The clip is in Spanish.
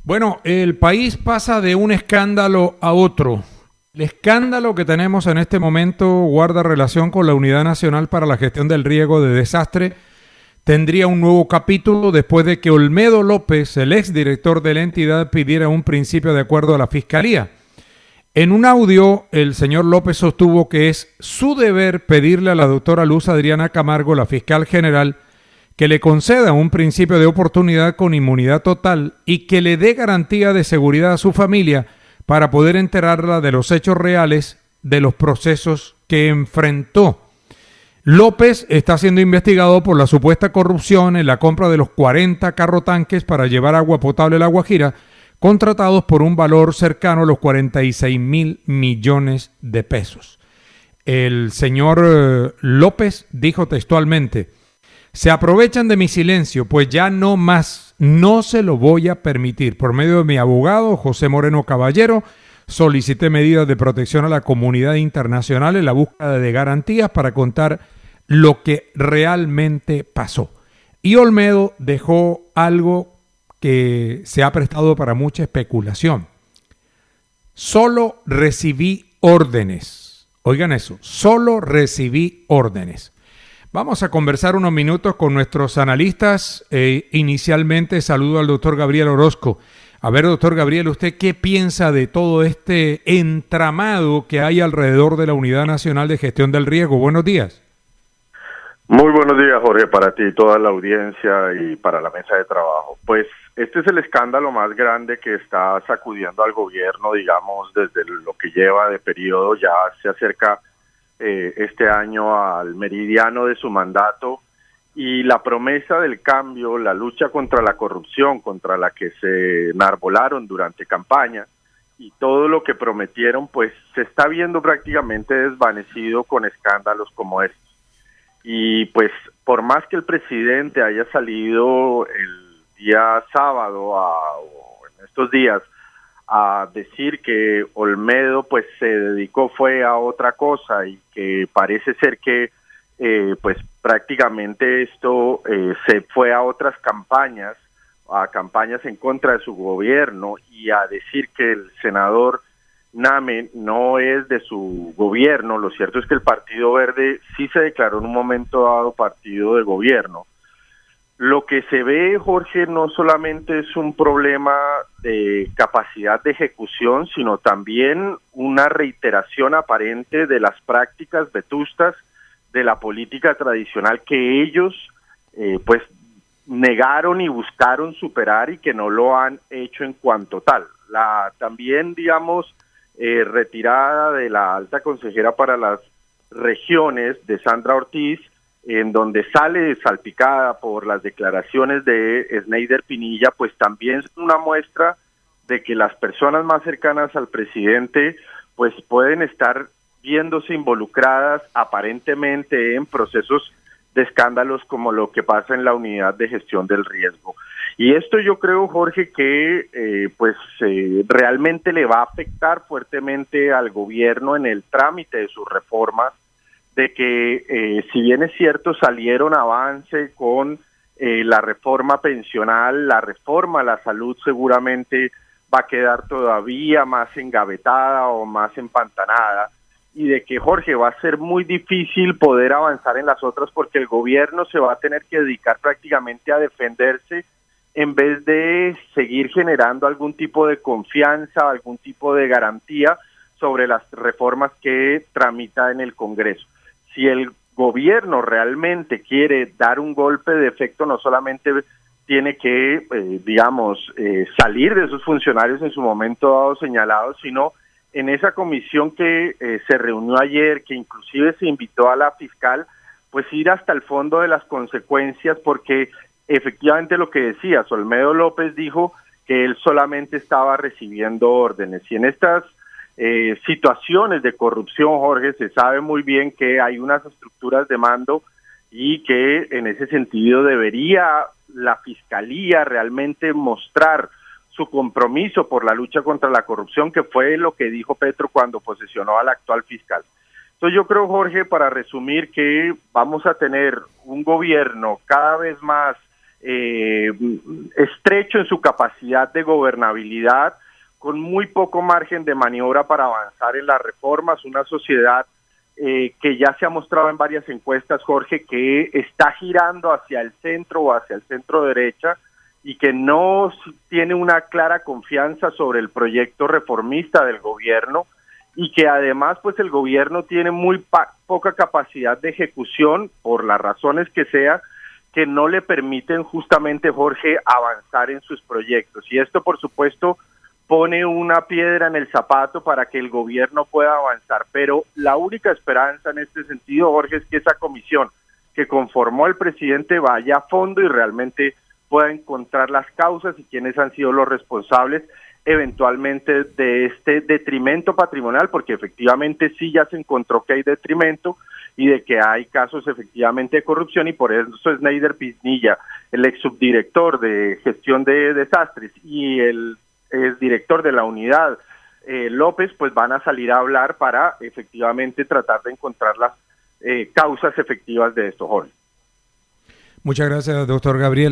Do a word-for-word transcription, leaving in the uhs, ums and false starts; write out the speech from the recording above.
Bueno, el país pasa de un escándalo a otro. El escándalo que tenemos en este momento guarda relación con la Unidad Nacional para la Gestión del Riesgo de Desastre. Tendría un nuevo capítulo después de que Olmedo López, el exdirector de la entidad, pidiera un principio de acuerdo a la Fiscalía. En un audio, el señor López sostuvo que es su deber pedirle a la doctora Luz Adriana Camargo, la fiscal general, que le conceda un principio de oportunidad con inmunidad total y que le dé garantía de seguridad a su familia para poder enterarla de los hechos reales de los procesos que enfrentó. López está siendo investigado por la supuesta corrupción en la compra de los cuarenta carrotanques para llevar agua potable a La Guajira, contratados por un valor cercano a los cuarenta y seis mil millones de pesos. El señor eh, López dijo textualmente: se aprovechan de mi silencio, pues ya no más, no se lo voy a permitir. Por medio de mi abogado, José Moreno Caballero, solicité medidas de protección a la comunidad internacional en la búsqueda de garantías para contar lo que realmente pasó. Y Olmedo dejó algo que se ha prestado para mucha especulación. Solo recibí órdenes. Oigan eso, solo recibí órdenes. Vamos a conversar unos minutos con nuestros analistas. Eh, inicialmente saludo al doctor Gabriel Orozco. A ver, doctor Gabriel, ¿usted qué piensa de todo este entramado que hay alrededor de la Unidad Nacional de Gestión del Riesgo? Buenos días. Muy buenos días, Jorge, para ti, toda la audiencia y para la mesa de trabajo. Pues este es el escándalo más grande que está sacudiendo al gobierno, digamos, desde lo que lleva de periodo. Ya se acerca eh, este año al meridiano de su mandato, y la promesa del cambio, la lucha contra la corrupción, contra la que se enarbolaron durante campaña, y todo lo que prometieron, pues se está viendo prácticamente desvanecido con escándalos como este. Y pues por más que el presidente haya salido el día sábado a, o en estos días a decir que Olmedo pues se dedicó fue a otra cosa, y que parece ser que eh, pues prácticamente esto eh, se fue a otras campañas, a campañas en contra de su gobierno, y a decir que el senador Name no es de su gobierno. Lo cierto es que el Partido Verde sí se declaró en un momento dado partido de gobierno. Lo que se ve, Jorge, no solamente es un problema de capacidad de ejecución, sino también una reiteración aparente de las prácticas vetustas de la política tradicional que ellos eh, pues negaron y buscaron superar, y que no lo han hecho en cuanto tal. La también, digamos, Eh, retirada de la alta consejera para las regiones de Sandra Ortiz, en donde sale salpicada por las declaraciones de Sneider Pinilla, pues también es una muestra de que las personas más cercanas al presidente pues pueden estar viéndose involucradas aparentemente en procesos de escándalos como lo que pasa en la Unidad de Gestión del Riesgo. Y esto yo creo, Jorge, que eh, pues eh, realmente le va a afectar fuertemente al gobierno en el trámite de sus reformas, de que eh, si bien es cierto salieron avance con eh, la reforma pensional, la reforma a la salud seguramente va a quedar todavía más engavetada o más empantanada, y de que, Jorge, va a ser muy difícil poder avanzar en las otras, porque el gobierno se va a tener que dedicar prácticamente a defenderse en vez de seguir generando algún tipo de confianza, algún tipo de garantía sobre las reformas que tramita en el Congreso. Si el gobierno realmente quiere dar un golpe de efecto, no solamente tiene que, eh, digamos, eh, salir de esos funcionarios en su momento dado señalados, sino en esa comisión que eh, se reunió ayer, que inclusive se invitó a la fiscal, pues ir hasta el fondo de las consecuencias, porque efectivamente lo que decía, Olmedo López dijo que él solamente estaba recibiendo órdenes, y en estas eh, situaciones de corrupción, Jorge, se sabe muy bien que hay unas estructuras de mando, y que en ese sentido debería la Fiscalía realmente mostrar su compromiso por la lucha contra la corrupción, que fue lo que dijo Petro cuando posesionó al actual fiscal. Entonces yo creo, Jorge, para resumir, que vamos a tener un gobierno cada vez más eh, estrecho en su capacidad de gobernabilidad, con muy poco margen de maniobra para avanzar en las reformas, una sociedad eh, que ya se ha mostrado en varias encuestas, Jorge, que está girando hacia el centro o hacia el centro derecha y que no tiene una clara confianza sobre el proyecto reformista del gobierno, y que además pues el gobierno tiene muy poca capacidad de ejecución, por las razones que sea, que no le permiten justamente, Jorge, avanzar en sus proyectos. Y esto, por supuesto, pone una piedra en el zapato para que el gobierno pueda avanzar. Pero la única esperanza en este sentido, Jorge, es que esa comisión que conformó el presidente vaya a fondo y realmente pueda encontrar las causas y quiénes han sido los responsables eventualmente de este detrimento patrimonial, porque efectivamente sí ya se encontró que hay detrimento y de que hay casos efectivamente de corrupción, y por eso Snyder Pinilla, el ex subdirector de gestión de desastres, y el ex director de la unidad, eh, López, pues van a salir a hablar para efectivamente tratar de encontrar las eh, causas efectivas de esto, Jorge. Muchas gracias, doctor Gabriel.